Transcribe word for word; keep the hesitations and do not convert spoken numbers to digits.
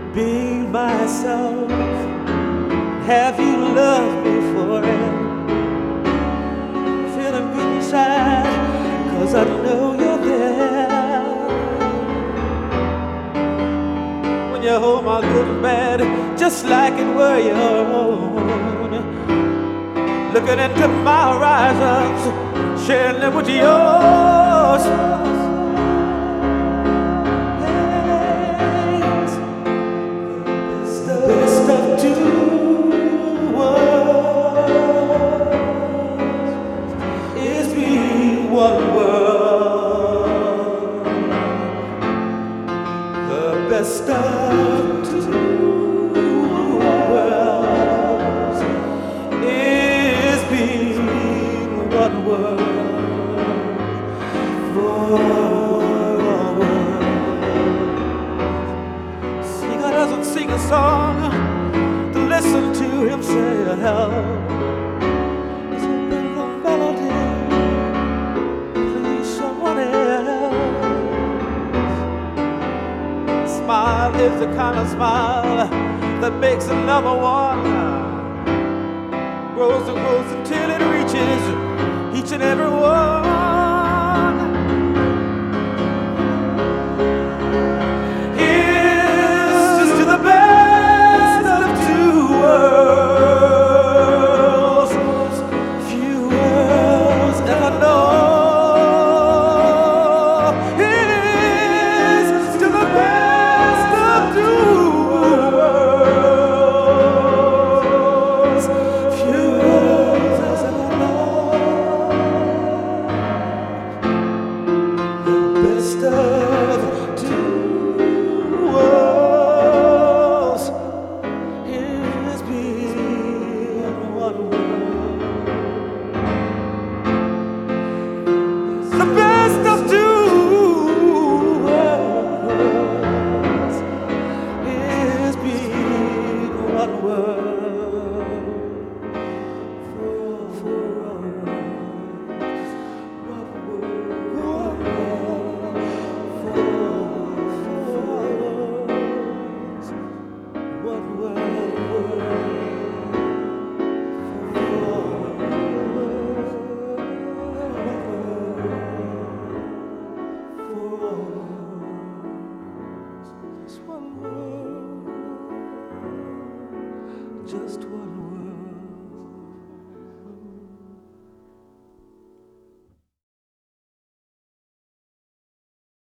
be myself. Have you loved me forever? Feeling good inside, 'cause I know you're there. When you hold my good and bad, just like it were your own. Looking into my horizons, sharing them with yours. Yes. The best of two worlds is be one world. The best of two worlds is being one world for a world. See, God doesn't sing a song to listen to him say hello. He's open the melody, please someone else. Smile is the kind of smile that makes another one. Grows and grows until it reaches each and every one.